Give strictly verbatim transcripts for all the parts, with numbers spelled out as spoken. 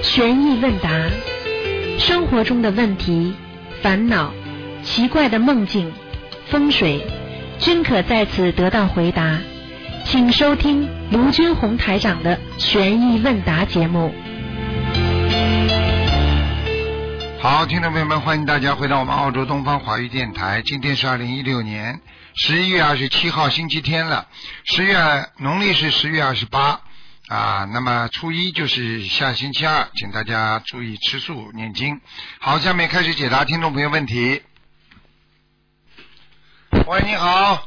悬疑问答，生活中的问题、烦恼、奇怪的梦境、风水，均可在此得到回答。请收听卢军红台长的悬疑问答节目。 好，听众朋友们，欢迎大家回到我们澳洲东方华语电台。今天是二零一六年十一月二十七号星期天了，十月农历是十月二十八啊。那么初一就是下星期二，请大家注意吃素念经。好，下面开始解答听众朋友问题。喂，你好。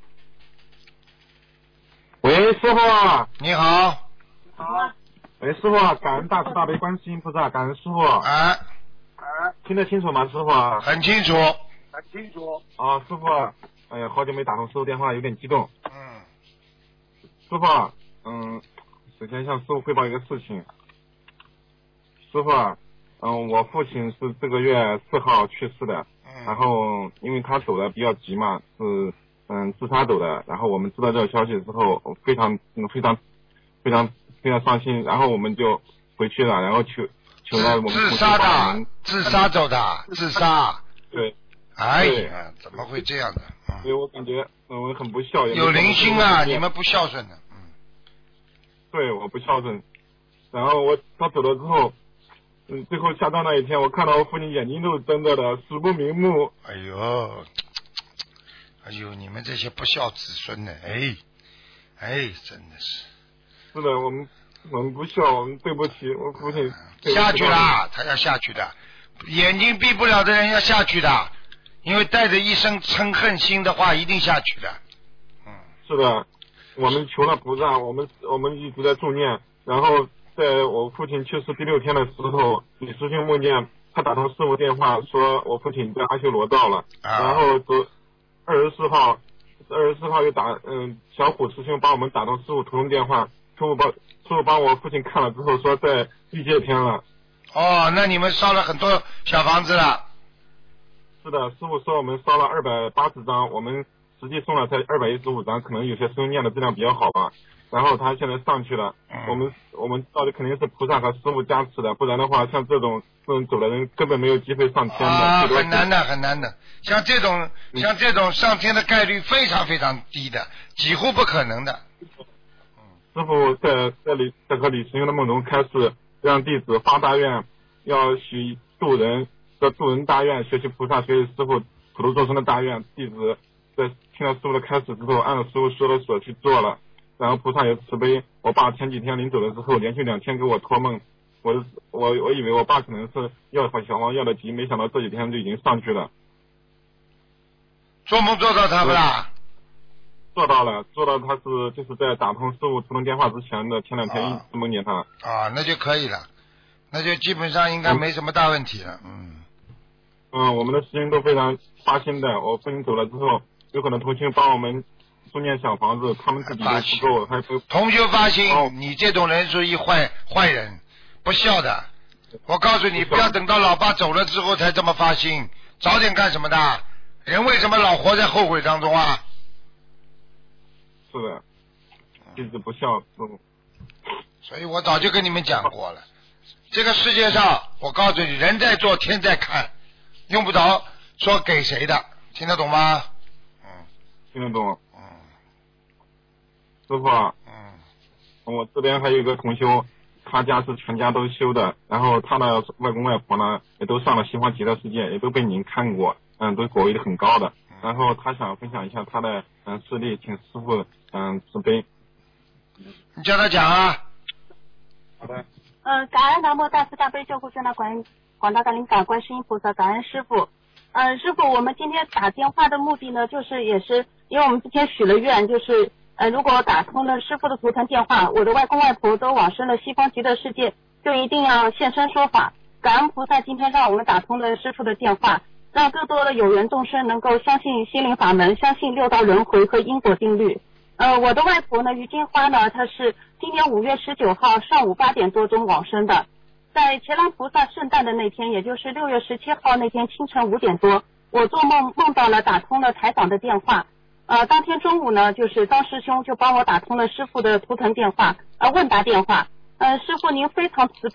喂，师傅。 你好。 好。喂，师傅，感恩大慈大悲观世音菩萨，感恩师傅。 哎。 听得清楚吗，师傅？ 很清楚。 很清楚。啊，师傅，哎呀，好久没打通师傅电话，有点激动。 嗯。 师傅，嗯，首先向师傅汇报一个事情。师傅，嗯，我父亲是这个月四号去世的，嗯、然后因为他走的比较急嘛，是嗯自杀走的，然后我们知道这个消息之后，非常嗯非常非常非常伤心，然后我们就回去了，然后去。求了我们自杀的，自杀走的，自杀。 对。 哎呀，怎么会这样的？ 嗯、所以我感觉嗯我很不孝。 有灵性啊，你们不孝顺的。嗯。 对，我不孝顺。然后我他走了之后，嗯，最后下葬那一天，我看到我父亲眼睛都睁着的，死不瞑目。 哎呦，哎呦，你们这些不孝子孙呢？哎，哎，真的是。 是的，我们。我们不孝，我们对不起我父亲。 下去了，他要下去的，眼睛闭不了的人要下去的，因为带着一生嗔恨心的话，一定下去的。嗯， 是的，我们求了菩萨，我们我们一直在助念，然后在我父亲去世第六天的时候，李师兄梦见他打通师傅电话，说我父亲在阿修罗道了，啊、然后昨二十四号，二十四号又打嗯小虎师兄帮我们打通师傅图腾电话。师傅帮师傅帮我父亲看了之后说在地界天了。 哦，那你们烧了很多小房子了？ 是的，师傅说我们烧了二百八十张，我们实际送了才二百一十五张，可能有些师兄念的质量比较好吧。然后他现在上去了，嗯、我们我们到底肯定是菩萨和师傅加持的，不然的话像这种这种走的人根本没有机会上天的。 啊，很难的，很难的。像这种、嗯、像这种上天的概率非常非常低的，几乎不可能的。 师傅在在李在和李师兄的梦中开始让弟子发大愿，要许度人的度人大愿，学习菩萨，学习师傅普度众生的大愿。弟子在听到师傅的开始之后，按照师傅说的所去做了，然后菩萨也慈悲。我爸前几天临走的时候，连续两天给我托梦，我我我以为我爸可能是要小黄要的急，没想到这几天就已经上去了。 做梦做到他不啦？ 做到了，做到他是就是在打通师傅图腾电话之前的前两天一直梦见他。 啊，那就可以了，那就基本上应该没什么大问题了。嗯。 嗯，我们的师兄都非常发心的，我父亲走了之后，有可能同修帮我们住念小房子，他们自己都不够，还不。 同修发心，哦、你这种人属于坏坏人，不孝的。我告诉你，不要等到老爸走了之后才这么发心，早点干什么的？人为什么老活在后悔当中啊？ 是的，一直不孝，嗯。 所以我早就跟你们讲过了，这个世界上，我告诉你，人在做，天在看，用不着说给谁的，听得懂吗？ 嗯，听得懂。 嗯。 师傅。嗯。我这边还有一个同修，他家是全家都修的，然后他的外公外婆呢，也都上了西方极乐世界，也都被您看过，嗯，都果位很高的。然后他想分享一下他的嗯事例，请师傅嗯慈悲。 你叫他讲啊。 好的。 嗯，感恩南无大慈大悲救苦救难广广大的灵感观世音菩萨，感恩师傅。嗯，师傅，我们今天打电话的目的呢，就是也是因为我们之前许了愿，就是呃如果打通了师傅的图腾电话，我的外公外婆都往生了西方极乐世界，就一定要现身说法。感恩菩萨今天让我们打通了师傅的电话。让更多的有缘众生能够相信心灵法门，相信六道轮回和因果定律。呃，我的外婆呢，于金花呢，她是今年五月十九号上午八点多钟往生的。在伽蓝菩萨圣诞的那天，也就是六月十七号那天清晨五点多，我做梦梦到了打通了台长的电话。呃，当天中午呢，就是张师兄就帮我打通了师傅的图腾电话，呃，问答电话。呃，师傅您非常慈悲，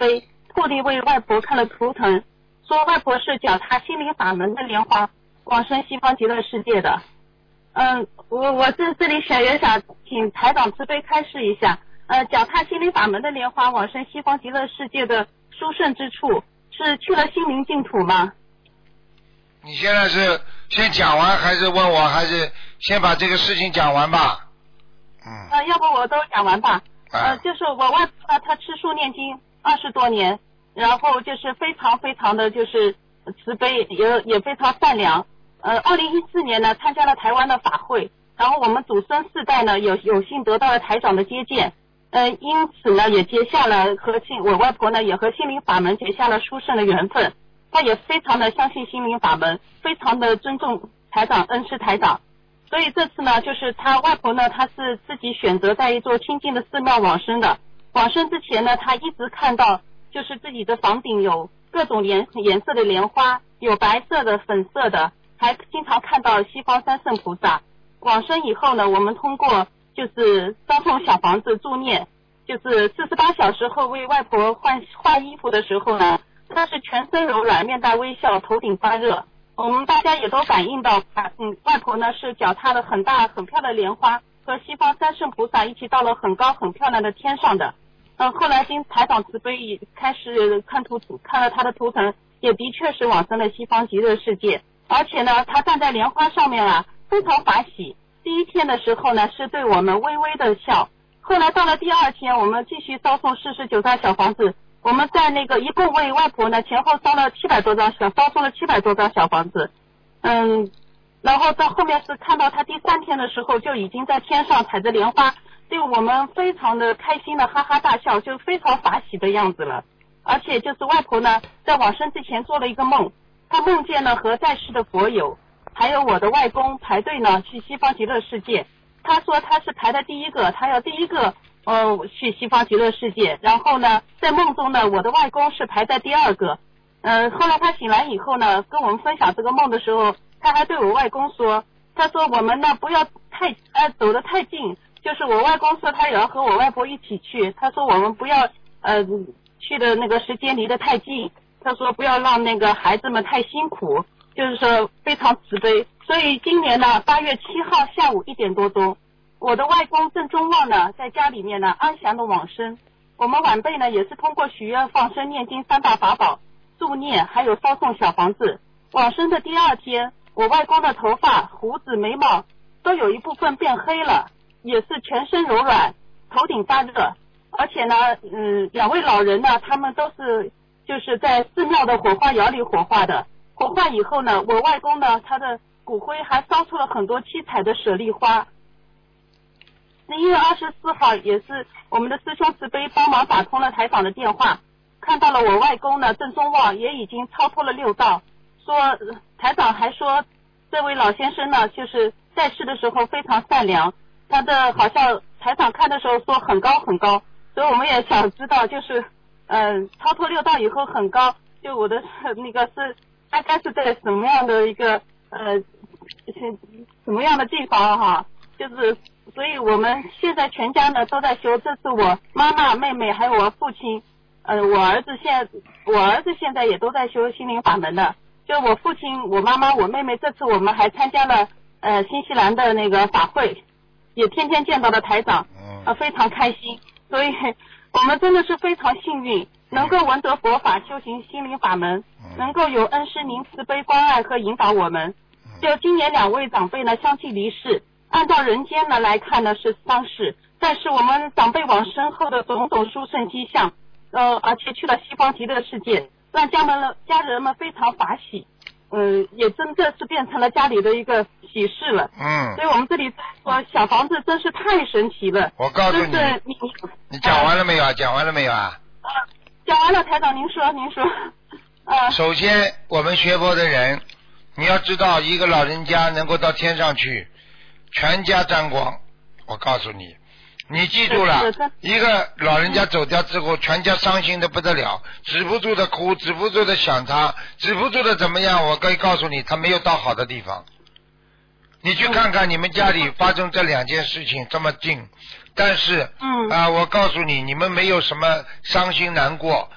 特地为外婆看了图腾，说外婆是脚踏心灵法门的莲花往生西方极乐世界的。嗯，我我这这里想也想请台长慈悲开示一下，呃，脚踏心灵法门的莲花往生西方极乐世界的殊胜之处是去了心灵净土吗？ 你现在是先讲完还是问我，还是先把这个事情讲完吧？嗯。 呃，要不我都讲完吧。 啊、 呃，就是我外婆呢，她吃素念经二十多年，然后就是非常非常的就是慈悲，也也非常善良。呃，二零一四年呢，参加了台湾的法会，然后我们祖孙四代呢有有幸得到了台长的接见，呃，因此呢也结下了和心我外婆呢也和心灵法门结下了殊胜的缘分。她也非常的相信心灵法门，非常的尊重台长，恩师台长。所以这次呢，就是她外婆呢，她是自己选择在一座清净的寺庙往生的。往生之前呢，她一直看到就是自己的房顶有各种颜颜色的莲花，有白色的、粉色的，还经常看到西方三圣菩萨。往生以后呢，我们通过就是烧送小房子助念，就是四十八小时后为外婆换换衣服的时候呢，她是全身柔软，面带微笑，头顶发热。我们大家也都感应到，嗯，外婆呢是脚踏了很大很漂亮的莲花，和西方三圣菩萨一起到了很高很漂亮的天上的。嗯，后来经台长慈悲开始看图看了他的图腾，也的确是往生了西方极乐世界。而且呢，他站在莲花上面啊，非常法喜。第一天的时候呢，是对我们微微的笑。后来到了第二天，我们继续烧送四十九张小房子。我们在那个一共为外婆呢前后烧了七百多张小，烧送了七百多张小房子。嗯，然后到后面是看到他第三天的时候，就已经在天上踩着莲花，对我们非常的开心的哈哈大笑，就非常法喜的样子了。而且就是外婆呢，在往生之前做了一个梦，她梦见了和在世的佛友，还有我的外公排队呢去西方极乐世界。她说她是排的第一个，她要第一个呃去西方极乐世界。然后呢，在梦中呢，我的外公是排在第二个。嗯、呃，后来他醒来以后呢，跟我们分享这个梦的时候，他还对我外公说，他说我们呢不要太呃走得太近，就是我外公说他也要和我外婆一起去，他说我们不要呃去的那个时间离得太近，他说不要让那个孩子们太辛苦，就是说非常慈悲。所以今年呢八月七号下午一点多钟，我的外公郑中旺呢在家里面呢安详的往生。我们晚辈呢也是通过许愿放生念经三大法宝助念，还有烧送小房子。往生的第二天，我外公的头发、胡子、眉毛都有一部分变黑了，也是全身柔软，头顶发热。而且呢，嗯，两位老人呢，他们都是就是在寺庙的火化窑里火化的。火化以后呢，我外公呢，他的骨灰还烧出了很多七彩的舍利花。一月二十四号也是我们的师兄慈悲帮忙打通了台长的电话，看到了我外公呢郑中旺也已经超脱了六道，说台长还说这位老先生呢就是在世的时候非常善良，他的好像台长看的时候说很高很高，所以我们也想知道就是嗯、呃、超脱六道以后很高，就我的那个是大概是在什么样的一个呃什么样的地方哈，就是所以我们现在全家呢都在修，这是我妈妈妹妹还有我父亲，呃我儿子现在我儿子现在也都在修心灵法门的，就我父亲我妈妈我妹妹，这次我们还参加了呃新西兰的那个法会，也天天见到了台长，呃非常开心，所以我们真的是非常幸运，能够闻得佛法修行心灵法门，能够有恩师您慈悲关爱和引导我们。就今年两位长辈呢相继离世，按照人间呢来看呢是丧事，但是我们长辈往生后的种种殊胜迹象，呃，而且去了西方极乐世界，让家们家人们非常法喜，嗯、呃，也真的是变成了家里的一个喜事了。 嗯， 所以我们这里说小房子真是太神奇了。 我告诉你， 你你讲完了没有啊？讲完了没有啊？ 啊，讲完了，台长您说，您说。啊。 首先，我们学佛的人，你要知道，一个老人家能够到天上去，全家沾光。我告诉你，你记住了，一个老人家走掉之后，全家伤心的不得了，止不住的哭，止不住的想他，止不住的怎么样？我可以告诉你，他没有到好的地方。你去看看你们家里发生这两件事情这么近，但是， 嗯啊、呃，我告诉你，你们没有什么伤心难过，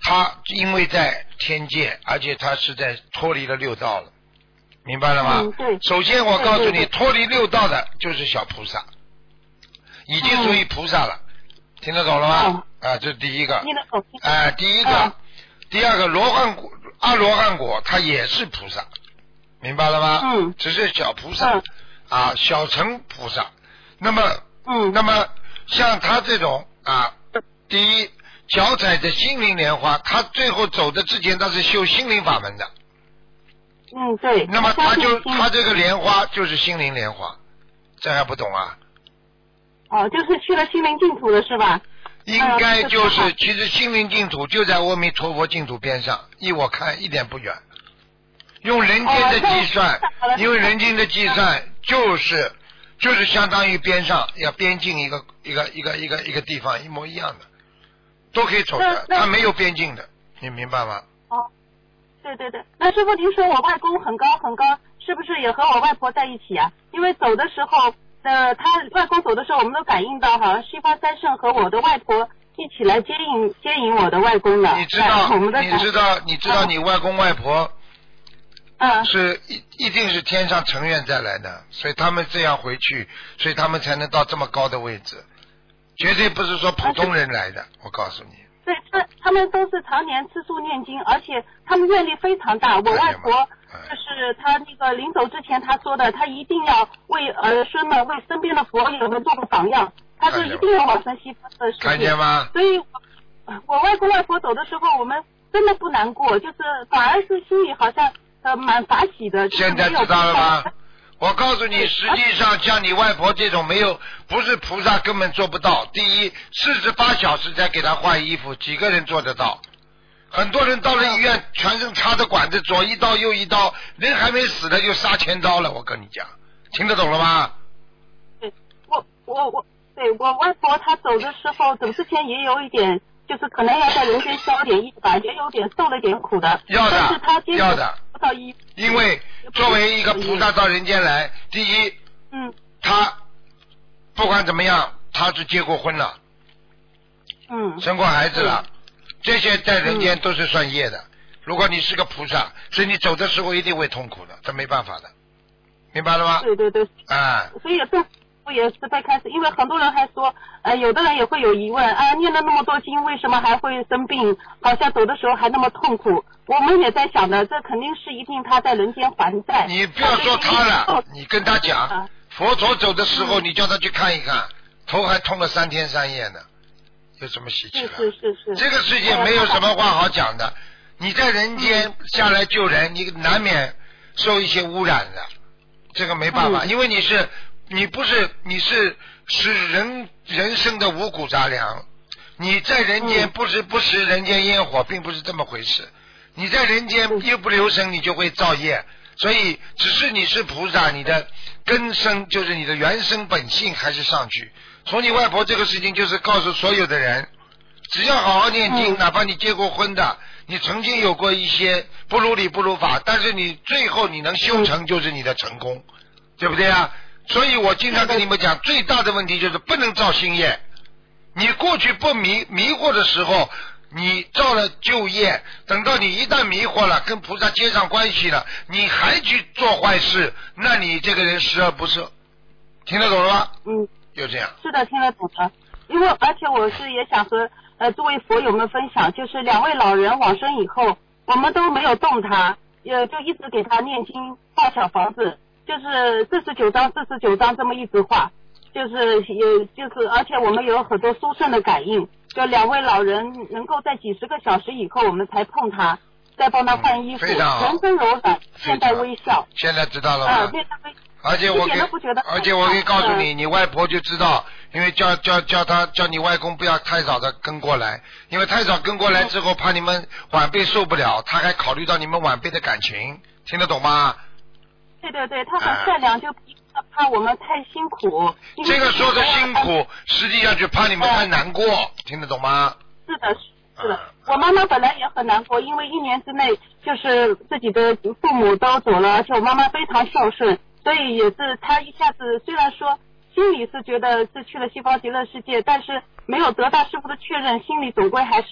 他因为在天界，而且他是在脱离了六道了，明白了吗？ 嗯，对。 首先我告诉你， 对对对脱离六道的就是小菩萨，已经属于菩萨了，嗯、听得懂了吗？ 哦、 啊，这是第一个。 听得懂。 哎、呃，第一个，哦、第二个罗汉果，阿罗汉果，它也是菩萨，明白了吗？ 嗯。 只是小菩萨，嗯、啊，小乘菩萨。那么， 嗯， 那么像他这种啊，第一脚踩着心灵莲花，他最后走的之前他是修心灵法门的。 嗯，对。 那么他就他这个莲花就是心灵莲花，这还不懂啊？ 哦，就是去了心灵净土了是吧？ 应该就是，其实心灵净土就在阿弥陀佛净土边上，依我看一点不远。用人间的计算， 哦、 因为人间的计算就是就是相当于边上要边境一个一个一个一个一个地方一模一样的，都可以走的，它没有边境的，你明白吗？ 哦，对对对，那师父您说我外公很高很高，是不是也和我外婆在一起啊？因为走的时候。呃，他外公走的时候，我们都感应到，好像西方三圣和我的外婆一起来接引接引我的外公了。 你知道， 我们的你知道，你知道，你外公外婆， 嗯， 是一一定是天上成愿再来的，所以他们这样回去，所以他们才能到这么高的位置，绝对不是说普通人来的，我告诉你。 对，他他们都是常年吃素念经，而且他们愿力非常大。我外婆就是他那个临走之前他说的，他一定要为儿孙们、为身边的佛友们做个榜样，他就一定要往生西方的世界。 看见吗？ 所以我，我外公外婆走的时候，我们真的不难过，就是反而是心里好像呃蛮法喜的。 现在知道了吗？我告诉你，实际上像你外婆这种没有，不是菩萨根本做不到。第一，四十八小时才给她换衣服，几个人做得到？很多人到了医院，全身插着管子，左一刀右一刀，人还没死呢就杀千刀了。我跟你讲，听得懂了吗？ 对，我我我，对我外婆她走的时候，走之前也有一点，就是可能要在人间消点业吧，也有点受了点苦的。 要的， 但是她要的。 到医， 因为作为一个菩萨到人间来，第一， 嗯， 他不管怎么样，他是结过婚了， 嗯， 生过孩子了，这些在人间都是算业的。如果你是个菩萨，所以你走的时候一定会痛苦的，这没办法的，明白了吗？ 对对对， 啊， 所以也是。我也是在开始，因为很多人还说，呃，有的人也会有疑问啊，念了那么多经，为什么还会生病？好像走的时候还那么痛苦。我们也在想的，这肯定是一定他在人间还债。 你不要说他了，你跟他讲，啊、佛陀走的时候，嗯、你叫他去看一看，头还痛了三天三夜呢，有什么稀奇了？ 是是是是。 这个世界没有什么话好讲的，你在人间下来救人，你难免受一些污染的，这个没办法，嗯、因为你是。你不是，你是是人人生的五谷杂粮，你在人间不是不食人间烟火，并不是这么回事。你在人间一不留神，你就会造业。所以，只是你是菩萨，你的根生就是你的原生本性还是上去。从你外婆这个事情，就是告诉所有的人，只要好好念经，哪怕你结过婚的，你曾经有过一些不如理不如法，但是你最后你能修成，就是你的成功，对不对啊？所以我经常跟你们讲，最大的问题就是不能造新业。你过去不迷迷惑的时候，你造了旧业，等到你一旦迷惑了，跟菩萨接上关系了，你还去做坏事，那你这个人十恶不赦。听得懂了吗？ 嗯， 就这样。 是的，听得懂的。因为而且我是也想和呃诸位佛友们分享，就是两位老人往生以后，我们都没有动他，呃，就一直给他念经画小房子。就是四十九章四十九章这么一直画，就是有就是而且我们有很多殊胜的感应，就两位老人能够在几十个小时以后我们才碰他，再帮他换衣服， 嗯、 全身柔软，面带微笑。 现在知道了吗？ 啊，面带微笑。 而且我给，而且我可以告诉你，你外婆就知道，因为叫叫叫他叫你外公不要太早的跟过来，因为太早跟过来之后，怕你们晚辈受不了，他还考虑到你们晚辈的感情，听得懂吗？ 对对对，他很善良，就怕我们太辛苦。 这个说的辛苦，实际上就怕你们太难过，听得懂吗？ 是的，是的。我妈妈本来也很难过，因为一年之内就是自己的父母都走了，而且我妈妈非常孝顺，所以也是她一下子虽然说心里是觉得是去了西方极乐世界，但是没有得到师父的确认，心里总归还是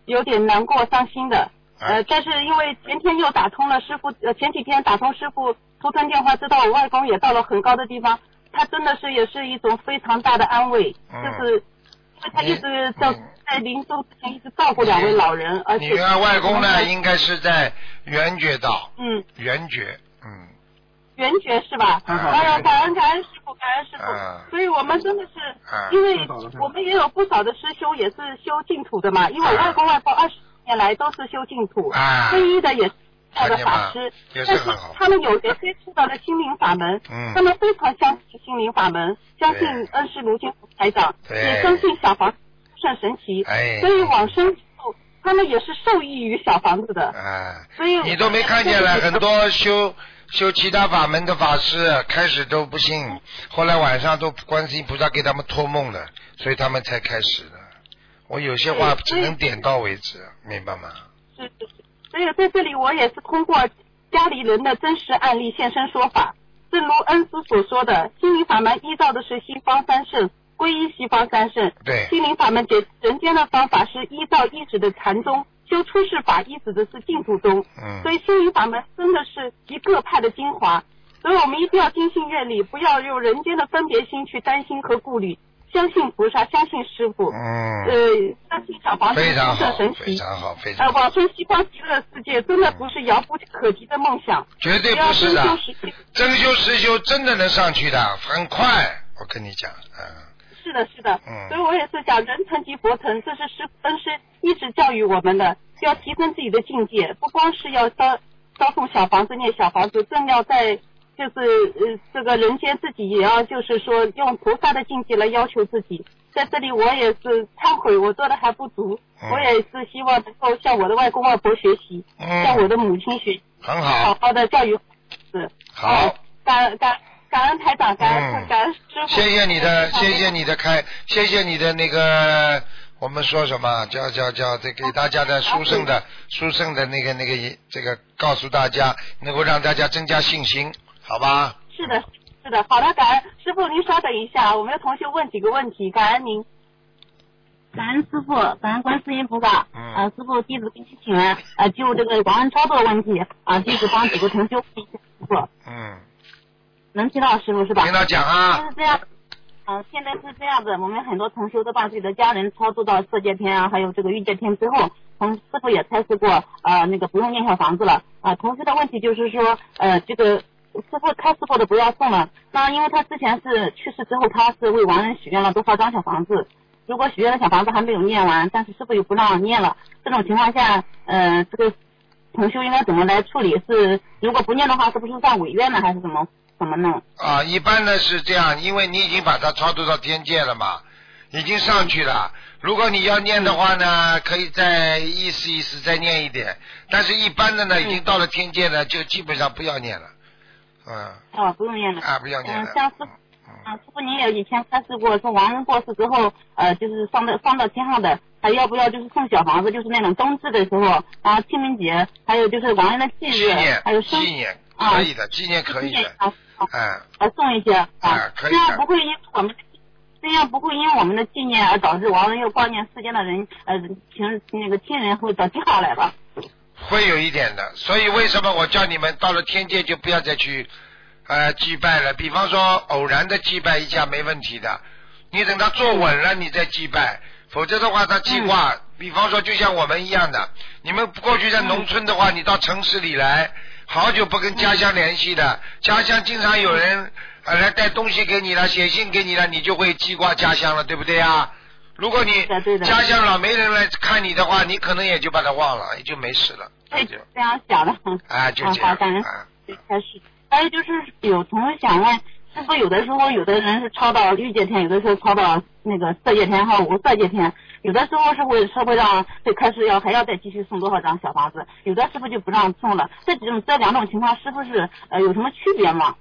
有点难过伤心的。呃，但是因为前天又打通了师傅，呃，前几天打通师傅图腾电话，知道我外公也到了很高的地方，他真的是也是一种非常大的安慰， 嗯、 就是因为他一直在、嗯、在临终之前一直照顾两位老人，而且你的外公呢，应该是在圆觉道， 嗯， 圆觉，嗯， 圆觉是吧？哎呀、嗯，感恩感恩师傅，感恩师傅、嗯，所以我们真的是，嗯、因为我们也有不少的师兄也是修净土的嘛，因为我外公外婆二十年来都是修净土，皈依的也是好的法师，但是他们有些接触到了心灵法门， 嗯、 他们非常相信心灵法门，相信恩师卢金福台长，也相信小房子算神奇，所以往生后他们也是受益于小房子的。 啊， 所以你都没看见了，很多修修其他法门的法师开始都不信，嗯、后来晚上都观世音菩萨给他们托梦了，所以他们才开始的。我有些话只能点到为止，明白吗？ 是是是，所以在这里我也是通过家里人的真实案例现身说法。正如恩师所说的，心灵法门依照的是西方三圣，皈依西方三圣。 对。 心灵法门解人间的方法是依照依止的禅宗，修出世法依止的是净土宗。 嗯。 所以心灵法门真的是一个派的精华，所以我们一定要精信愿力，不要用人间的分别心去担心和顾虑。相信菩萨，相信师父， 嗯， 呃，相信小房子是神奇， 非常好，非常好。 呃，往生西方极乐世界真的不是遥不可及的梦想， 绝对不是的。真修实修真的能上去的，很快，我跟你讲，嗯。 是的，是的， 嗯。 所以我也是讲人成即佛成，这是师恩师一直教育我们的，要提升自己的境界，不光是要烧烧送小房子念小房子，更要在。就是呃，这个人间自己也要，就是说用菩萨的境界来要求自己。在这里我也是忏悔，我做的还不足， 嗯、 我也是希望能够向我的外公外婆学习， 嗯、 向我的母亲学习， 很好， 好好的教育是好。 感感感恩台长，感恩、嗯、感恩师傅。 谢谢你的，谢谢你的开，谢谢你的那个，我们说什么叫叫叫这给大家的殊胜的殊胜的那个那个这个告诉大家，能够让大家增加信心。好吧， 是的，是的，好的，感恩师傅，您稍等一下，我们的同学问几个问题，感恩您，感恩师傅，感恩观世音菩萨， 嗯， 呃，师傅弟子给你请安，呃，就这个王恩操作问题，啊、呃，弟子帮几个同学问一下师傅， 嗯， 能听到师傅是吧？ 听到讲啊。 就是这样，嗯、呃，现在是这样的，我们很多同修都把自己的家人操作到色界天啊，还有这个欲界天之后。同师傅也开示过，呃，那个不用念小房子了，啊、呃，同时的问题就是说，呃，这个。师傅开师傅的不要送了，那因为他之前是去世之后，他是为亡人许愿了多少张小房子，如果许愿的小房子还没有念完，但是师傅又不让念了，这种情况下，呃，这个同修应该怎么来处理？是如果不念的话，是不是算违愿呢，还是怎么怎么弄？ 啊，一般的是这样，因为你已经把它超度到天界了嘛，已经上去了。如果你要念的话呢，可以再意思意思再念一点，但是一般的呢，已经到了天界呢，就基本上不要念了。嗯， 哦，不用念了。 啊，不要念了。 嗯，像师傅，啊，师傅您也以前开示过，说亡人过世之后，呃，就是放到放到天上的，还要不要就是送小房子，就是那种冬至的时候，然后清明节，还有就是亡人的忌日，还有生纪念可以的，纪念可以的。 啊， 嗯， 来送一些啊， 可以的。 这样不会因我们这样不会因我们的纪念而导致亡人又挂念世间的人，呃，亲那个亲人会找记号来吧？ 会有一点的，所以为什么我叫你们到了天界就不要再去呃祭拜了？比方说偶然的祭拜一下没问题的，你等他坐稳了你再祭拜，否则的话他计划、嗯、比方说就像我们一样的，你们过去在农村的话、嗯、你到城市里来好久不跟家乡联系的、嗯、家乡经常有人、呃、来带东西给你了，写信给你了，你就会记挂家乡了，对不对啊？如果你家乡老没人来看你的话，你可能也就把它忘了，也就没事了。 对，这样想的。 啊，就这样。 好，感恩。开始。还有就是有同学想问，师傅有的时候有的人是超到欲界天，有的时候超到那个色界天和无色界天，有的时候是会是会让最开始要还要再继续送多少张小房子，有的师傅就不让送了。这几种这两种情况，师傅是呃有什么区别吗？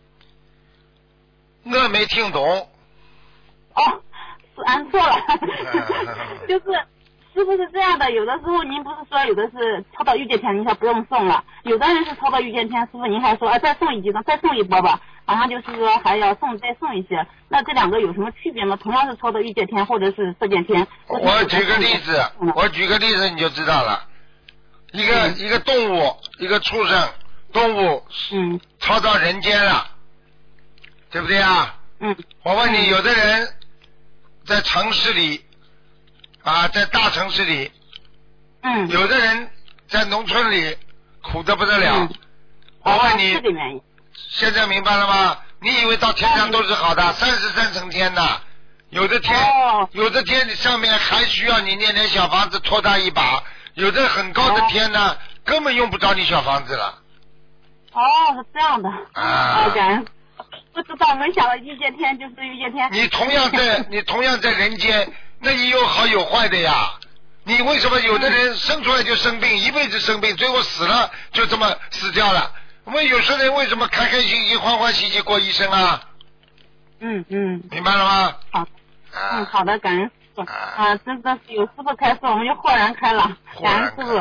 我没听懂。 哦。是按错了，就是师傅是这样的，有的时候您不是说有的是超到欲界天，您说不用送了，有的人是超到欲界天，师傅您还说啊再送一几张，再送一波吧， 好像就是说还要送再送一些，那这两个有什么区别吗？同样是超度欲界天或者是色界天？ 我举个例子，我举个例子你就知道了。一个、嗯、一个动物，一个畜生动物， 嗯， 超到人间了，对不对啊？ 嗯。 我问你，有的人在城市里啊，在大城市里， 嗯， 有的人在农村里苦得不得了。嗯、我问你、 哦， 现在明白了吗？你以为到天上都是好的，三十三层天的，有的天、哦、有的天上面还需要你念点小房子拖他一把。有的很高的天呢、哦，根本用不着你小房子了。 哦，是这样的。啊。感恩，不知道，没想到欲界天就是欲界天。 你同样在，你同样在人间，那你有好有坏的呀。你为什么有的人生出来就生病，一辈子生病，最后死了就这么死掉了？我们有些人为什么开开心心、欢欢喜喜过一生啊？ 嗯嗯。明白了吗？ 好。嗯，好的，感恩。啊，真的是有师傅开示，我们就豁然开朗，感恩师傅。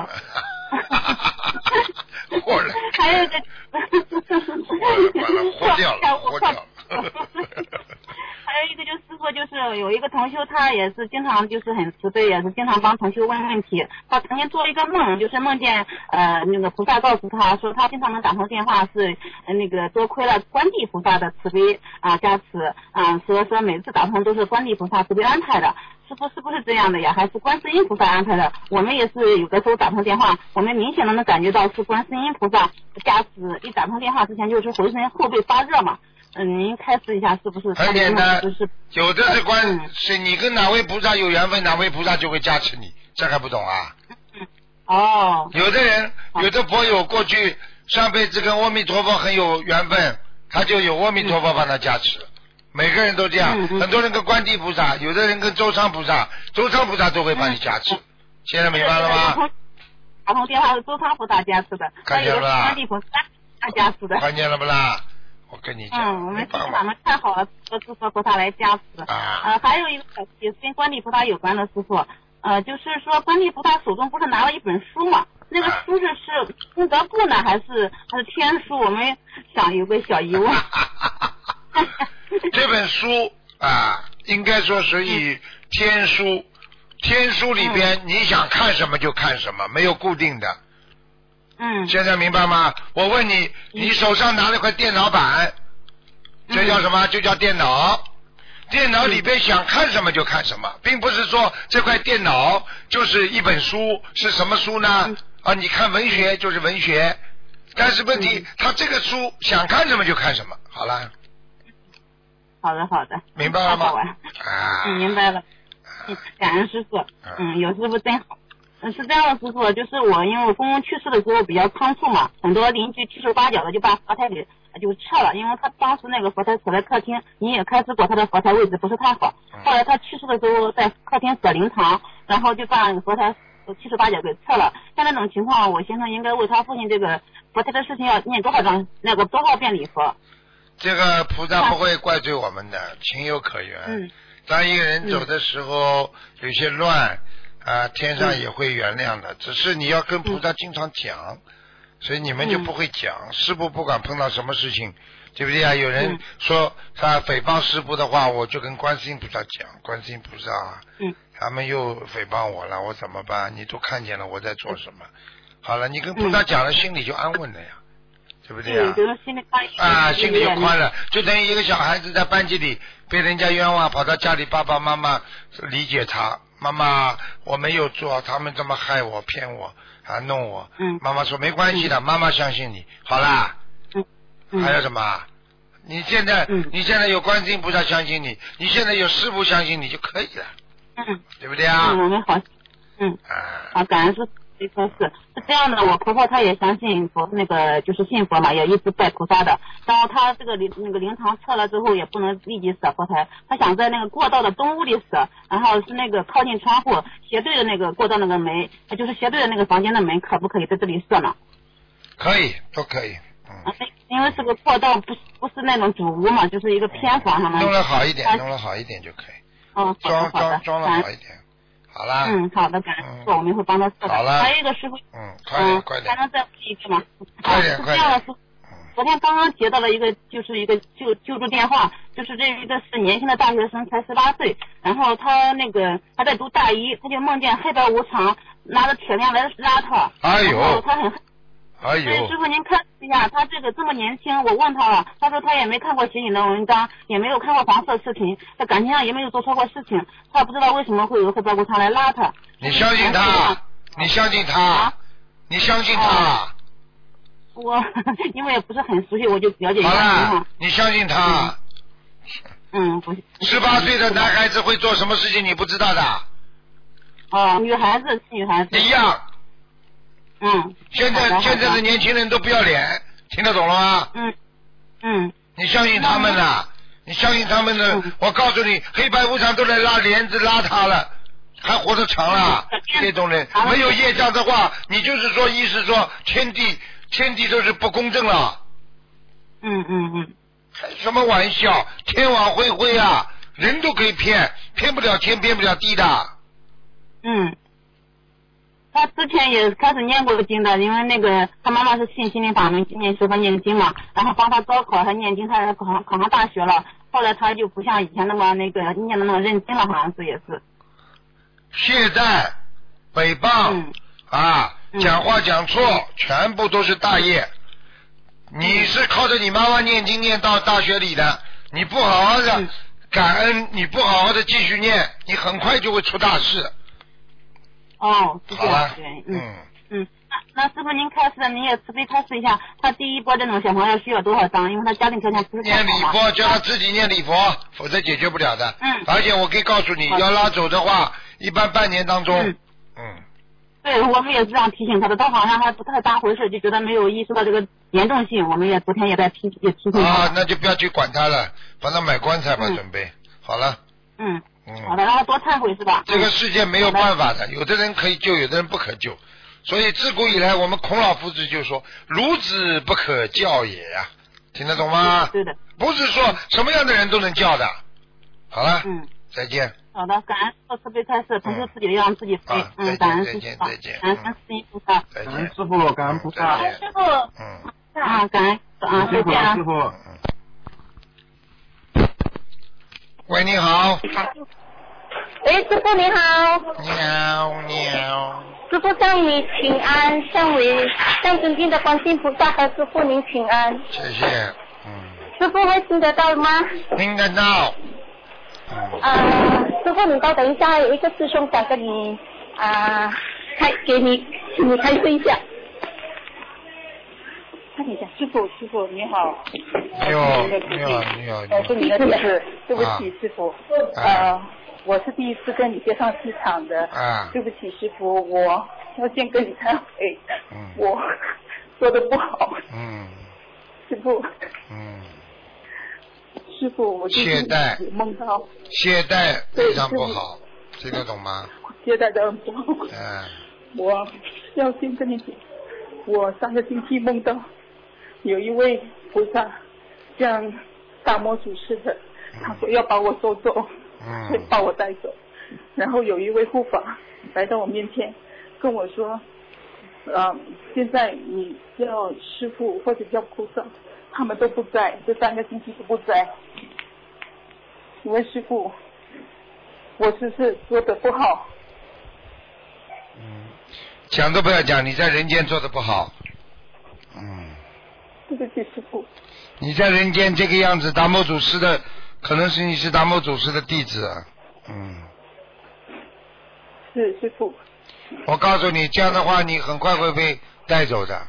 豁然。 还有一个。 豁掉了，豁掉了。 还有一个就是师傅，就是有一个同修，他也是经常就是很慈悲，也是经常帮同修问问题。他曾经做一个梦，就是梦见呃那个菩萨告诉他说，他经常能打通电话是呃那个多亏了观地菩萨的慈悲啊加持啊，所以说每次打通都是观地菩萨慈悲安排的。师傅是不是这样的呀？还是观世音菩萨安排的？我们也是有的时候打通电话，我们明显的能感觉到是观世音菩萨加持。一打通电话之前就是浑身后背发热嘛。嗯，您开示一下是不是？ 很简单， 就是有的是观，嗯、是你跟哪位菩萨有缘分，哪位菩萨就会加持你，这还不懂啊？ 嗯。哦。 有的人，有的佛友过去上辈子跟阿弥陀佛很有缘分，他就有阿弥陀佛帮他加持。嗯、每个人都这样， 嗯、 很多人跟观地菩萨，有的人跟周昌菩萨，周昌菩萨都会帮你加持。嗯、现在明白了吗？ 打通电话是周昌菩萨加持的， 看见了吧？ 观地菩萨他加持的。 看见了不啦？我跟你讲， 嗯，我们是咱们看好了，说是说菩萨来加持。 啊。 呃，还有一个也是跟观地菩萨有关的师傅，呃，就是说观地菩萨手中不是拿了一本书嘛？那个书是是功德簿呢，还是还是天书？我们想有个小疑问。 这本书啊，应该说属于天书。天书里边，你想看什么就看什么，没有固定的。 嗯。 现在明白吗？我问你，你手上拿了块电脑板， 嗯、 这叫什么？就叫电脑。电脑里边想看什么就看什么，并不是说这块电脑就是一本书，是什么书呢？ 嗯、 啊，你看文学就是文学，但是问题，他、嗯、这个书想看什么就看什么。好了。 好的，好的。 明白了吗？ 啊。嗯，明白了。嗯，感恩师傅。嗯，有师傅真好。嗯，是这样的，师傅，就是我因为我公公去世的时候比较仓促嘛，很多邻居七手八脚的就把佛台给就撤了，因为他当时那个佛台舍在客厅，你也开示过他的佛台位置不是太好。后来他去世的时候在客厅舍灵堂，然后就把那个佛台七手八脚给撤了。像那种情况，我先生应该为他父亲这个佛台的事情要念多少张那个多少遍礼佛？ 这个菩萨不会怪罪我们的，情有可原。 嗯。 当一个人走的时候、嗯、有些乱啊，天上也会原谅的、嗯、只是你要跟菩萨经常讲、嗯、所以你们就不会讲、嗯、师父不管碰到什么事情，对不对啊？有人说他诽谤师父的话，我就跟观世音菩萨讲，观世音菩萨嗯， 他们又诽谤我了，我怎么办？你都看见了我在做什么，好了，你跟菩萨讲了、嗯、心里就安稳了呀，对不对啊？ 对，心里宽啊，心里就宽了，就等于一个小孩子在班级里被人家冤枉，跑到家里，爸爸妈妈理解他，妈妈我没有做，他们这么害我、骗我啊，弄我。 嗯。 妈妈说没关系的，嗯、妈妈相信你。好啦。 嗯。嗯还有什么？你现在、 嗯、 你现在有观世音菩萨相信你，你现在有师父相信你就可以了。 嗯。 对不对啊？ 嗯，我们好。嗯。 啊。 好，感恩师父。这个是是这样的，我婆婆她也相信佛，那个就是信佛嘛，也一直拜菩萨的。然后她这个灵那个灵堂撤了之后，也不能立即舍佛台，她想在那个过道的东屋里舍，然后是那个靠近窗户斜对的那个过道那个门，就是斜对的那个房间的门，可不可以在这里舍呢？ 可以，都可以。嗯。 因为是个过道，不是不是那种主屋嘛，就是一个偏房上面。 弄得好一点，弄得好一点就可以。 哦， 装装装得好一点。好啦， 嗯，好的，感恩师傅，我们会帮他设的。 好了， 还有一个师傅， 嗯，快点，快点， 还能再问一个吗？ 快点，快点。 是这样的，师傅， 昨天刚刚接到了一个，就是一个救救助电话，就是这一个是年轻的大学生，才十八岁，然后他那个他在读大一，他就梦见黑白无常拿着铁链来拉他， 哎呦， 然后他很。 哎呦， 所以师傅您看一下，他这个这么年轻，我问他了，他说他也没看过邪淫的文章，也没有看过黄色视频，在感情上也没有做错过事情，他不知道为什么会有黑白无常来拉他。 你相信他？你相信他？啊、你相信他？啊、 我因为也不是很熟悉，我就了解一下。 好了，你相信他？ 嗯，不。 十八岁的男孩子会做什么事情？你不知道的？ 哦，女孩子是女孩子。 一样。 嗯， 现在现在的年轻人都不要脸，听得懂了吗？ 嗯嗯。 你相信他们呐？你相信他们的？嗯、我告诉你，黑白无常都来拉帘子拉他了，还活得长了。嗯、这种人没有业障的话，你就是说，意思说天地天地都是不公正了。 嗯嗯嗯。 开什么玩笑？天网恢恢啊，人都可以骗，骗不了天，骗不了地的。 嗯。他之前也开始念过经的，因为那个他妈妈是信心灵法门，今年十分念经嘛，然后帮他高考，他念经，他考考上大学了。后来他就不像以前那么那个念的那么认真了，好像是也是。懈怠、诽谤、嗯、啊，讲话讲错、嗯，全部都是大业。你是靠着你妈妈念经念到大学里的，你不好好的感恩，你不好好的继续念，你很快就会出大事。 哦，是这样，对，嗯嗯，那那师傅您开示，您也慈悲开示一下，他第一波这种小朋友需要多少张？因为他家庭条件不是太好嘛。念礼佛，叫他自己念礼佛，否则解决不了的。 嗯。 而且我可以告诉你，要拉走的话，一般半年当中。嗯。嗯对，我们也是这样提醒他的，他好像还不太当回事，就觉得没有意识到这个严重性。我们也昨天也在提也提醒他。 啊，那就不要去管他了，帮他买棺材吧，嗯、准备好了。 嗯。嗯，好的，然后多忏悔是吧？ 这个世界没有办法的，有的人可以救，有的人不可救。所以自古以来，我们孔老夫子就说：“孺子不可教也呀。”听得懂吗？ 对的。 不是说什么样的人都能教的。好了。 嗯。 再见。 好的，感恩做慈悲开示，同时自己让自己飞。 嗯。 嗯，感恩师傅， 再见。 感恩观世音菩萨。 再见。 感恩师傅，感恩菩萨。 师傅。嗯。啊，感恩啊，再见啊。 师傅。 喂，你好。 喂，师傅你好。 你好，你好。 师傅向你请安，向为向尊敬的观世音菩萨和师傅您请安。 谢谢。嗯。 师傅会听得到吗？ 听得到。 嗯。啊，师傅你稍等一下，有一个师兄想跟你啊开给你，请你开示一下。看一下，师傅，师傅你好。 你好，你好，你好。 我是你的弟子，对不起，师傅。 啊。 呃我是第一次跟你接上市场的， 啊， 对不起师傅，我要先跟你忏悔， 嗯， 我说的不好， 嗯， 师傅， 嗯， 师傅，我懈怠， 梦到懈怠非常不好，听得懂吗？ 懈怠的很不好， 嗯， 我要先跟你讲，我上个星期梦到有一位菩萨像大魔祖似的，他说要把我收走。 嗯， 会把我带走，然后有一位护法来到我面前跟我说，呃，现在你叫师父或者叫菩萨，他们都不在，这三个星期都不在。请问师父，我是不是做的不好？ 嗯，讲都不要讲，你在人间做的不好。嗯。 对不起师父。 你在人间这个样子，达摩祖师的。可能是你是达摩祖师的弟子，嗯， 是师父。 我告诉你，这样的话你很快会被带走的。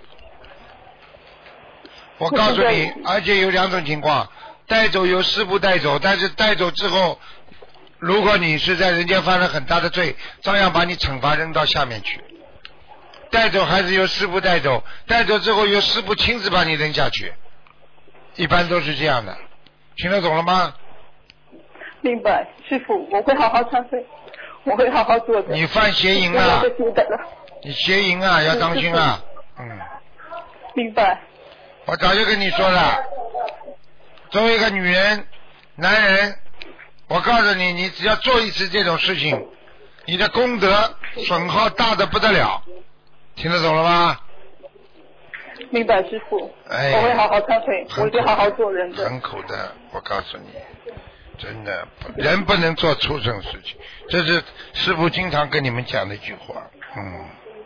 我告诉你，而且有两种情况，带走由师父带走，但是带走之后，如果你是在人间犯了很大的罪，照样把你惩罚扔到下面去。带走还是由师父带走，带走之后由师父亲自把你扔下去，一般都是这样的。听得懂了吗？ 明白，师父，我会好好忏悔，我会好好做的。 你犯邪淫啊！你邪淫啊，要当心啊！嗯。 明白。 我早就跟你说了，作为一个女人、男人，我告诉你，你只要做一次这种事情，你的功德损耗大的不得了。听得懂了吗？ 明白师傅， 哎， 我会好好忏悔，我会好好做人的。 很苦的，我告诉你，真的，人不能做畜生事情，这是师傅经常跟你们讲的一句话。嗯。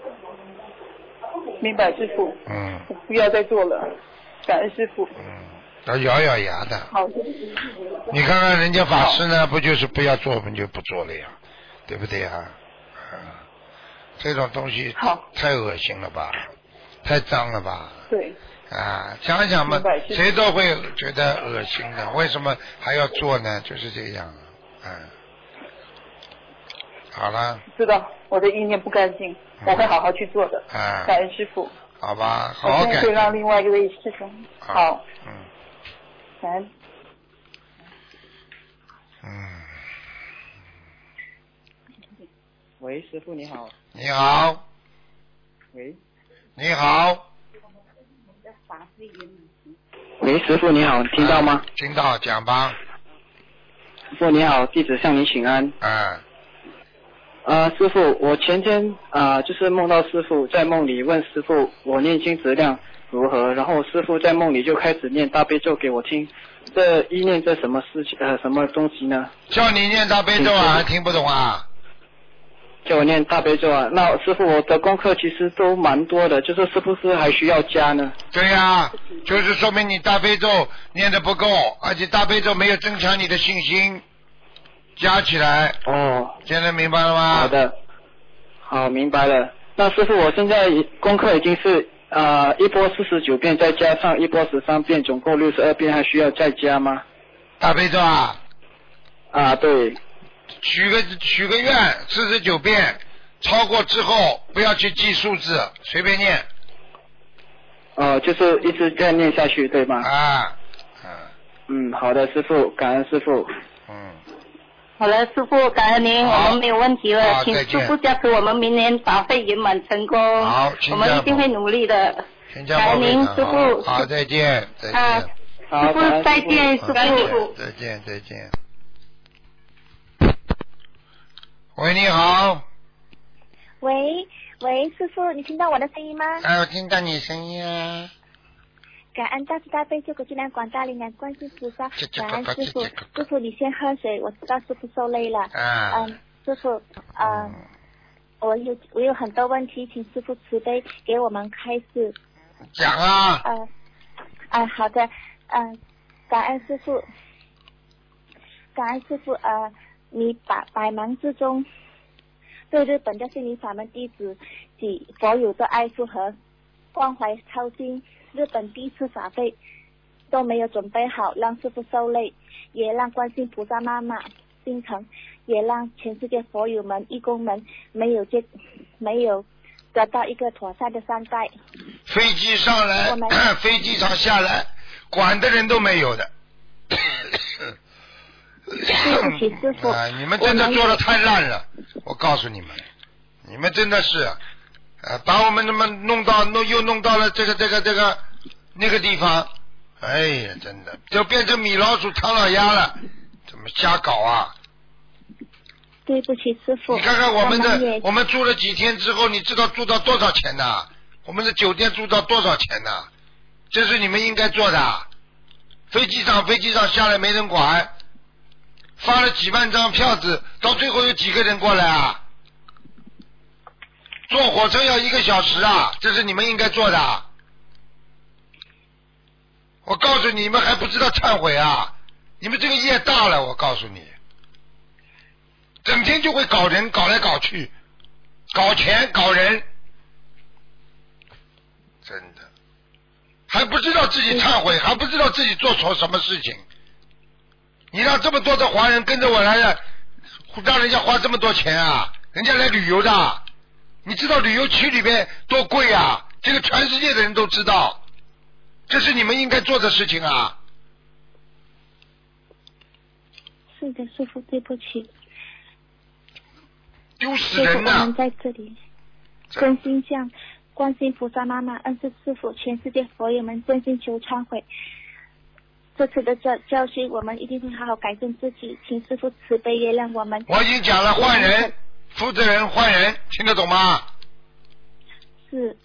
明白师傅。 嗯。 我不要再做了，感恩师傅。 嗯，要咬咬牙的。 好的。 你看看人家法师呢，不就是不要做，我们就不做了呀，对不对呀？嗯，这种东西太恶心了吧，太脏了吧？ 对。 啊，想想嘛，谁都会觉得恶心的，为什么还要做呢？就是这样，嗯。好了。 知道我的意念不干净，嗯、我会好好去做的。 啊。 感恩师傅。 好吧，好好改。 我现在会让另外一位师兄。好。 嗯。 感恩。 嗯。 喂，师傅你好。 你好。 喂。 你好。 喂，师傅你好，听到吗？ 啊、听到，讲吧。 师傅你好，弟子向您请安。 啊。 呃，师傅，我前天啊、呃、就是梦到师傅，在梦里问师傅我念经质量如何，然后师傅在梦里就开始念大悲咒给我听。这一念这什么事情呃什么东西呢？ 叫你念大悲咒啊，还听不懂啊？ 叫我念大悲咒啊，那师傅我的功课其实都蛮多的，就是是不是还需要加呢？ 对呀、啊，就是说明你大悲咒念得不够，而且大悲咒没有增强你的信心，加起来。 哦， 现在明白了吗？ 好的，好明白了。那师傅我现在功课已经是呃一波四十九遍，再加上一波十三遍，总共六十二遍，还需要再加吗？ 大悲咒啊？ 啊，对。 许个许个愿，四十九遍，超过之后不要去记数字，随便念。 哦、呃，就是一直这样念下去，对吗？ 啊，嗯。 嗯，好的，师傅，感恩师傅。 嗯。 好了，师傅，感恩您，我们没有问题了，请师傅加持我们明年法会圆满成功。 好， 我们一定会努力的。感恩您，师傅。 好，再见，再见。 啊，师傅再见，师傅。 再见，再见。喂，你好。 喂喂，师傅，你听到我的声音吗？ 哎，我听到你声音啊。 感恩大慈大悲救苦救难广大灵感观世菩萨，感恩师傅。师傅，你先喝水，我知道师傅受累了。 啊。 嗯，师傅，嗯，嗯我有我有很多问题，请师傅慈悲给我们开示。 讲啊。 嗯、呃，啊，好的，嗯、呃，感恩师傅，感恩师傅，呃。你百百忙之中，对日本教心灵法门弟子及佛友的爱护和关怀操心，日本第一次法会都没有准备好，让师父受累，也让观世音菩萨妈妈心疼，也让全世界佛友们义工们没有这没有得到一个妥善的善待。 飞机上来，飞机场下来，管的人都没有的。 对不起，师傅、 啊，你们真的做的太烂了，我告诉你们，你们真的是，呃，把我们那么弄到弄又弄到了这个这个这个那个地方，哎呀，真的就变成米老鼠唐老鸭了，怎么瞎搞啊？ 对不起，师傅。 你看看我们的，我们住了几天之后，你知道住到多少钱呢？我们的酒店住到多少钱呢？这是你们应该做的。飞机上飞机上下来没人管。发了几万张票子，到最后有几个人过来啊？坐火车要一个小时啊，这是你们应该做的。我告诉你们还不知道忏悔啊！你们这个业大了，我告诉你，整天就会搞人，搞来搞去，搞钱搞人，真的还不知道自己忏悔，还不知道自己做错什么事情。你让这么多的华人跟着我来了，让人家花这么多钱啊，人家来旅游的，你知道旅游区里面多贵啊，这个全世界的人都知道，这是你们应该做的事情啊。 是的，师父，对不起， 丢死人呐！ 我们在这里真心向观世音菩萨妈妈、恩师师父、全世界佛友们真心求忏悔。这次的教教训，我们一定会好好改正自己，请师父慈悲原谅我们。 我已经讲了，换人，负责人换人，听得懂吗？ 是。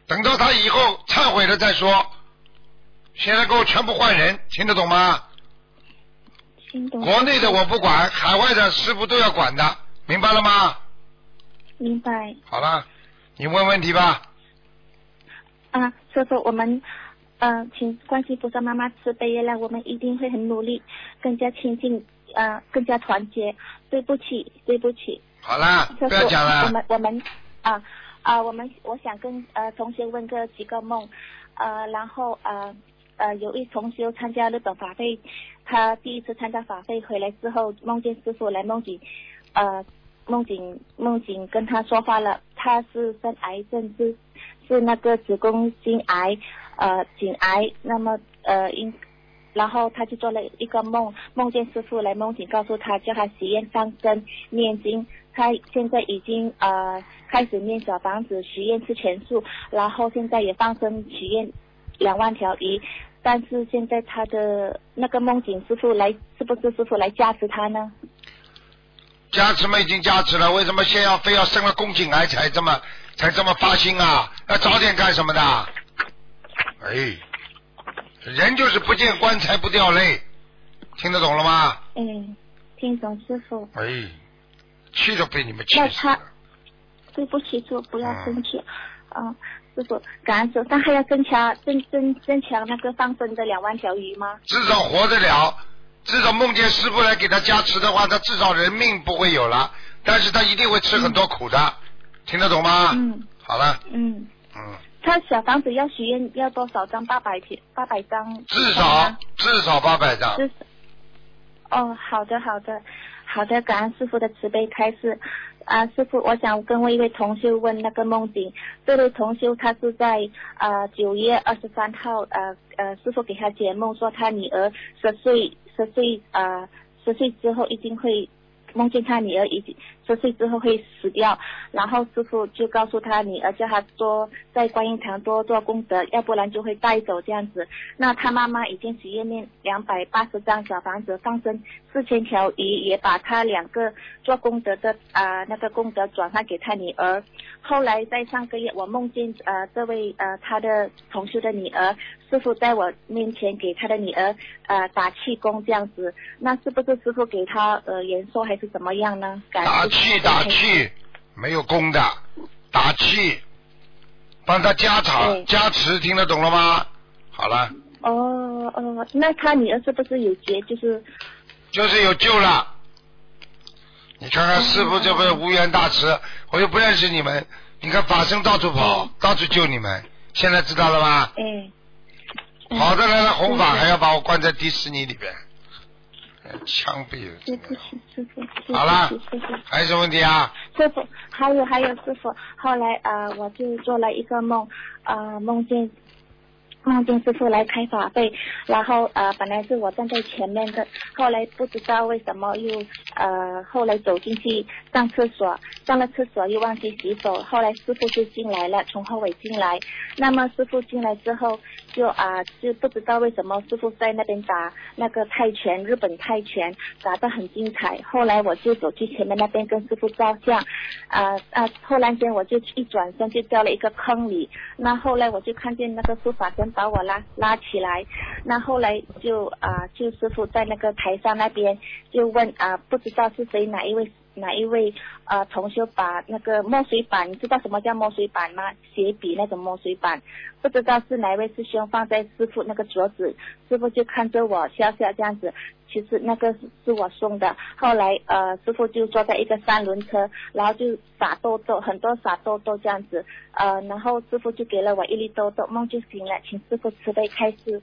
等到他以后忏悔了再说。现在给我全部换人，听得懂吗？ 听懂。 国内的我不管，海外的师傅都要管的，明白了吗？ 明白。 好了，你问问题吧。 啊，师傅，我们呃，请观世菩萨妈妈慈悲，让我们一定会很努力，更加亲近，呃，更加团结。对不起，对不起。 好了，不要讲了。 我们我们啊啊，我们我想跟呃同学问个几个梦，呃，然后呃呃，有一同学参加日本法会，他第一次参加法会回来之后，梦见师傅来梦境，呃。梦境梦境跟他说话了，他是生癌症，是是那个子宫颈癌，呃颈癌，那么呃因，然后他就做了一个梦，梦见师傅来梦境告诉他，叫他许愿放生念经，他现在已经呃开始念小房子许愿吃全素，然后现在也放生许愿两万条鱼，但是现在他的那个梦境师傅来，是不是师傅来加持他呢？ 加持嘛已经加持了，为什么先要非要生了宫颈癌才这么才这么发心啊？要早点干什么的？哎，人就是不见棺材不掉泪，听得懂了吗？ 嗯，听懂师傅。 哎，气都被你们气死了。 对不起，师傅不要生气。嗯、呃，师傅，感恩师傅，但还要增强增增增强那个放生的两万条鱼吗？ 至少活得了。至少梦见师傅来给他加持的话，他至少人命不会有了，但是他一定会吃很多苦的，嗯、听得懂吗？ 嗯。 好了。 嗯。 嗯。 他小房子要许愿要多少张？八百天，八百张。 至少至少八百张。 至哦，好的好的好的，感恩师傅的慈悲开示。啊，师傅，我想跟我一位同修问那个梦境。这位同修他是在呃九月二十三号，呃呃，师傅给他解梦说他女儿十岁十岁呃十岁之后一定会梦见他女儿已经十岁之后会死掉，然后师傅就告诉他女儿叫他多在观音堂多做功德，要不然就会带走这样子。那他妈妈已经许愿念两百八十张小房子，放生四千条鱼，也把他两个做功德的啊、呃、那个功德转换给他女儿。后来在上个月我梦见呃这位呃他的同修的女儿，师傅在我面前给他的女儿呃打气功这样子，那是不是师傅给他呃延寿还是怎么样呢？ 打气打气，没有功的，打气，帮他加持加持，听得懂了吗？好了。 哦哦，那他女儿是不是有结？就是就是有救了。你看看师傅这份无缘大慈，我又不认识你们，你看法身到处跑，嗯、到处救你们，现在知道了吗？ 嗯。 好的来了弘法，还要把我关在迪士尼里边，枪毙了。 对不起，师傅。 好了，还有什么问题啊？ 师傅，还有还有师傅，后来啊、呃，我就做了一个梦，啊、呃，梦见。梦见师傅来开法会，然后呃本来是我站在前面的，后来不知道为什么又呃后来走进去上厕所，上了厕所又忘记洗手，后来师傅就进来了，从后尾进来。那么师傅进来之后就啊、呃、就不知道为什么师傅在那边打那个泰拳，日本泰拳打得很精彩。后来我就走去前面那边跟师傅照相，啊、呃、啊突然间我就一转身就掉了一个坑里，那后来我就看见那个护法神把我拉拉起来，那后来就啊、呃、就师傅在那个台上那边就问啊、呃、不知道是谁哪一位哪一位呃同修把那个墨水板，你知道什么叫墨水板吗？写笔那种墨水板，不知道是哪一位师兄放在师傅那个桌子，师傅就看着我笑笑这样子，其实那个是我送的。后来呃师傅就坐在一个三轮车，然后就撒豆豆，很多撒豆豆这样子，呃然后师傅就给了我一粒豆豆，梦就醒了，请师傅慈悲开示。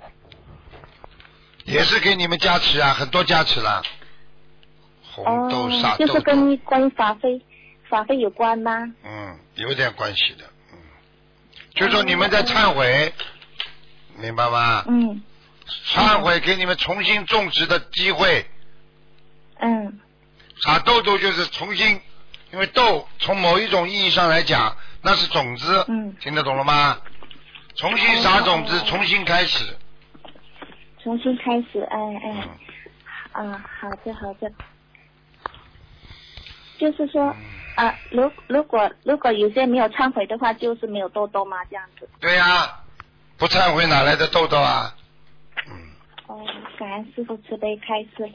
也是给你们加持啊，很多加持了。红豆撒豆豆、 哦、就是跟关于法会法会有关吗？ 嗯，有点关系的。嗯，就说你们在忏悔、嗯、明白吗？ 嗯， 忏悔给你们重新种植的机会。 嗯， 撒豆豆就是重新，因为豆从某一种意义上来讲那是种子。 嗯， 听得懂了吗？重新撒种子、嗯、重新开始， 重新开始。哎哎、嗯、啊，好的好的。就是说， 啊，如如果如果有些没有忏悔的话，就是没有痘痘吗？这样子？ 对呀、啊，不忏悔哪来的痘痘啊？嗯。 哦，感恩师父慈悲开示。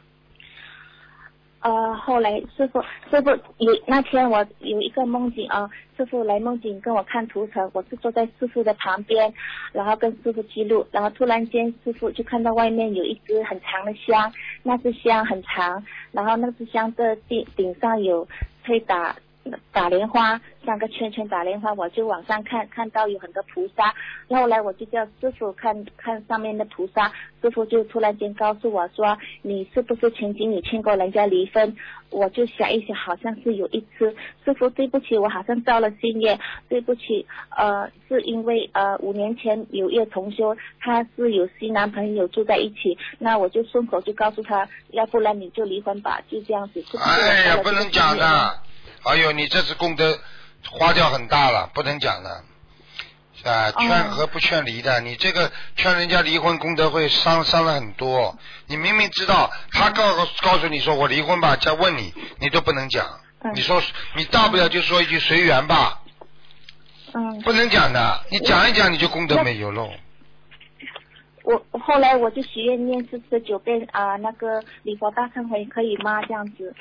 呃，后来师傅师傅有那天我有一个梦境啊，师傅来梦境跟我看图腾，我是坐在师傅的旁边，然后跟师傅记录，然后突然间师傅就看到外面有一只很长的香，那只香很长，然后那只香的顶顶上有可以打打莲花，三个圈圈打莲花，我就往上看，看到有很多菩萨，后来我就叫师傅看看上面的菩萨，师傅就突然间告诉我说，你是不是曾经你劝过人家离婚？我就想一想，好像是有一次，师傅对不起，我好像造了心业，对不起，呃，是因为呃五年前有一个同修，他是有新男朋友住在一起，那我就顺口就告诉他，要不然你就离婚吧，就这样子。是不是哎呀，不能讲的。哎呦，你这次功德花掉很大了，不能讲的。啊，劝和不劝离的，你这个劝人家离婚功德会伤伤了很多。你明明知道他告告诉你说我离婚吧，再问你，你都不能讲。你说你大不了就说一句随缘吧。 嗯。 不能讲的，你讲一讲你就功德没有喽。 我后来我就许愿念四十九遍啊，那个礼佛大忏悔可以吗？这样子。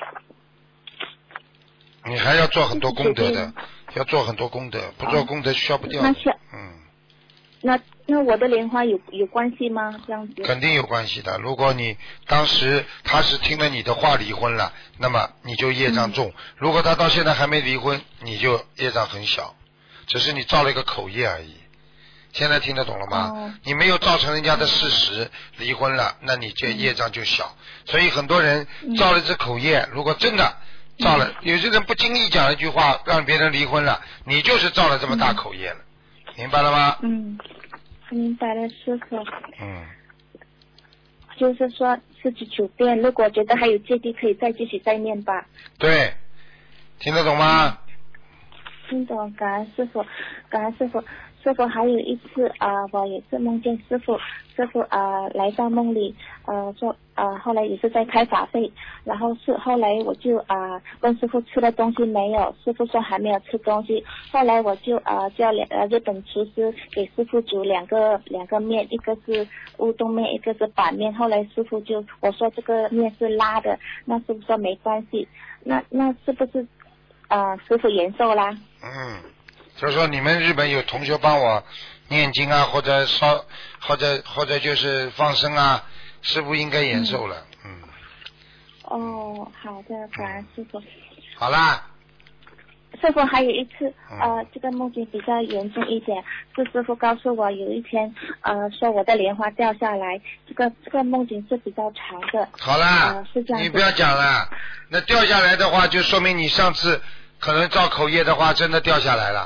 你还要做很多功德的，要做很多功德，不做功德消不掉的。 那嗯。 那那我的莲花有有关系吗？这样子。 肯定有关系的。如果你当时他是听了你的话离婚了，那么你就业障重；嗯、如果他到现在还没离婚，你就业障很小，只是你造了一个口业而已。现在听得懂了吗？哦、你没有造成人家的事实，离婚了，那你这业障就小。嗯、所以很多人造了这口业，如果真的造了，有些人不经意讲一句话让别人离婚了，你就是造了这么大口业了，嗯、明白了吗？ 嗯，明白了，师傅。 嗯。 就是说四十九遍，如果觉得还有芥蒂，可以再继续再念吧。 对，听得懂吗？ 听懂，感恩师傅，感恩师傅。师傅还有一次啊、呃，我也是梦见师傅，师傅啊、呃、来到梦里，呃说啊、呃、后来也是在开法会，然后是后来我就啊、呃、问师傅吃了东西没有，师傅说还没有吃东西，后来我就啊、呃、叫两呃日本厨师给师傅煮两个两个面，一个是乌冬面，一个是板面，后来师傅就我说这个面是拉的，那师傅说没关系，那那是不是啊、呃、师傅延寿啦？ 嗯。就是说你们日本有同学帮我念经啊，或者烧，或者或者就是放生啊，师傅应该延寿了。嗯。 嗯哦，好的，感恩师傅。 好啦。 师傅还有一次，呃，这个梦境比较严重一点，是师傅告诉我有一天，呃，说我的莲花掉下来，这个这个梦境是比较长的。 好啦， 呃、是这样。 你不要讲了，那掉下来的话，就说明你上次可能造口业的话，真的掉下来了。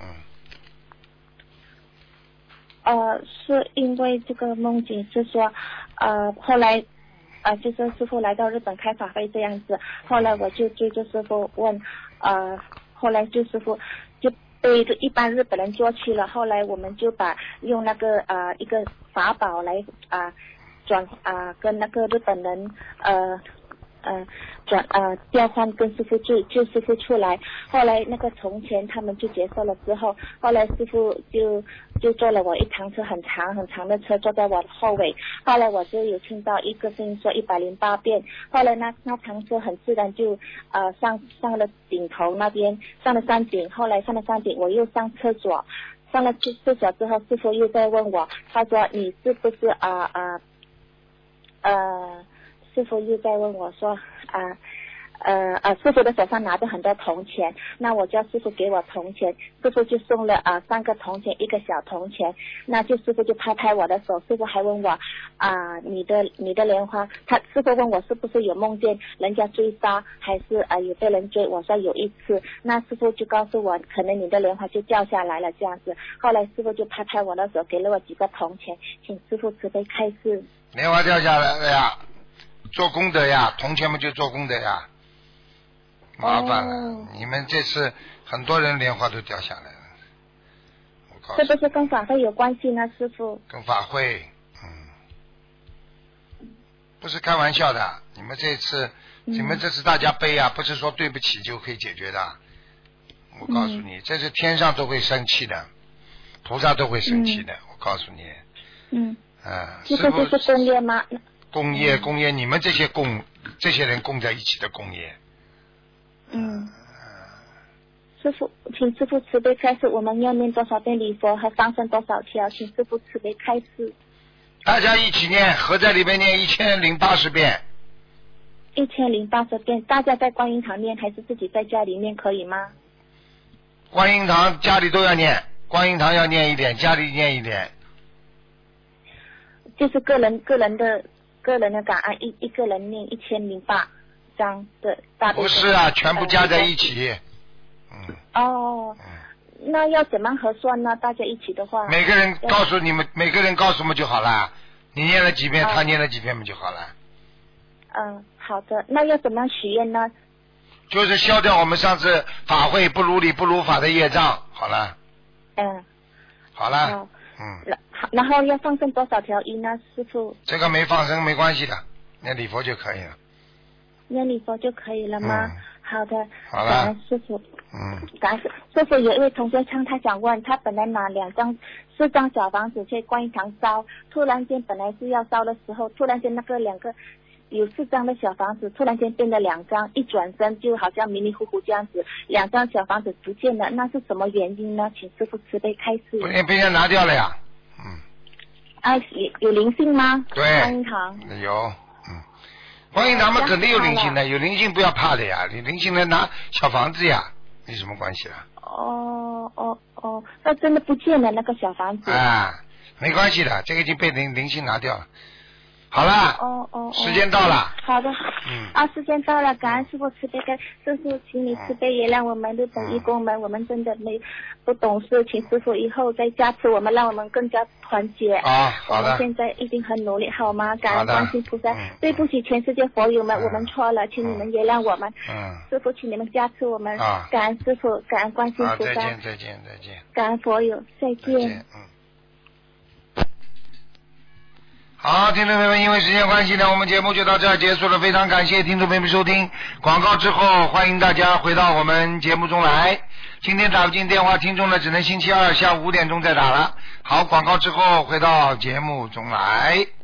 呃，是因为这个梦境是说，呃，后来，呃，就是师傅来到日本开法会这样子，后来我就追着师傅问，呃，后来就师傅就被一般日本人捉去了，后来我们就把用那个呃一个法宝来啊、呃、转啊、呃、跟那个日本人呃。呃，转呃调换跟师傅救救师傅出来，后来那个从前他们就结束了之后，后来师傅就就坐了我一堂车很长很长的车，坐在我的后尾，后来我就有听到一个声音说一百零八遍，后来那那堂车很自然就呃上上了顶头那边，上了山顶，后来上了山顶我又上车左，上了厕所之后，师傅又在问我，他说你是不是啊啊呃。呃师傅又在问我说啊呃呃师傅的手上拿着很多铜钱，那我叫师傅给我铜钱，师傅就送了啊、呃、三个铜钱，一个小铜钱，那就师傅就拍拍我的手，师傅还问我啊、呃、你的你的莲花，他师傅问我是不是有梦见人家追杀，还是啊、呃、有被人追，我说有一次，那师傅就告诉我可能你的莲花就掉下来了这样子，后来师傅就拍拍我的手，给了我几个铜钱，请师傅慈悲开示。 莲花掉下来了呀，做功德呀，铜钱嘛就做功德呀，麻烦了。哦、你们这次很多人莲花都掉下来了，我告诉你。 是不是跟法会有关系呢，师傅？ 跟法会，嗯，不是开玩笑的。你们这次你们这是大家背啊，不是说对不起就可以解决的。我告诉你，这是天上都会生气的，菩萨都会生气的。我告诉你。 嗯。 啊。 这个就是工业吗？ 工业，工业，你们这些工，这些人供在一起的工业。 嗯。师父，请师父慈悲开示，我们要念多少遍礼佛和放生多少条？请师父慈悲开示。 大家一起念，合在里面念一千零八十遍。 一千零八十遍，大家在观音堂念还是自己在家里念可以吗？ 观音堂家里都要念，观音堂要念一点，家里念一点。 就是个人个人的个人的感恩，一一个人念一千零八张的大悲咒。 不是啊，全部加在一起。嗯。 哦。嗯，那要怎么核算呢？大家一起的话。 每个人告诉你们，每个人告诉我们就好了。你念了几遍，他念了几遍，不就好了？ 嗯，好的。那要怎么样许愿呢？ 就是消掉我们上次法会不如理不如法的业障，好了。 嗯。 好了。 好。 嗯。 然后要放生多少条鱼呢，师父？ 这个没放生没关系的，念礼佛就可以了。 念礼佛就可以了吗？ 嗯、 好的。 好了。 感恩师父。 嗯。 感恩师师父，有一位同学唱，他想问，他本来拿两张、四张小房子去观音堂烧，突然间本来是要烧的时候，突然间那个两个。有四张的小房子，突然间变了两张，一转身就好像迷迷糊糊这样子，两张小房子不见了，那是什么原因呢？请师父慈悲开示。 被被人家拿掉了呀，嗯。 啊，有有灵性吗？ 对。 观音堂。 有，嗯。观音堂嘛，肯定有灵性的，有灵性不要怕的呀，有灵性的拿小房子呀，有什么关系啊？ 哦哦哦，那真的不见了那个小房子。 啊，没关系的，这个已经被灵灵性拿掉了。好了， 哦哦， 时间到了。 好的， 嗯， 啊，时间到了，感恩师父慈悲开，师父，请你慈悲原谅我们日本义工们，我们真的没不懂事，请师父以后再加持我们，让我们更加团结。 啊，好的。 我们现在一定很努力，好吗？感恩观世菩萨， 嗯、 对不起全世界佛友们，嗯、我们错了，请你们原谅我们。 嗯。 师父，请你们加持我们。 啊。 感恩师父，感恩观世菩萨。 啊，再见，再见，再见。 感恩佛友，再见。 再见，嗯。好，听众朋友们，因为时间关系呢，我们节目就到这儿结束了。非常感谢听众朋友们收听。广告之后，欢迎大家回到我们节目中来。今天打不进电话，听众呢只能星期二下午五点钟再打了。好，广告之后回到节目中来。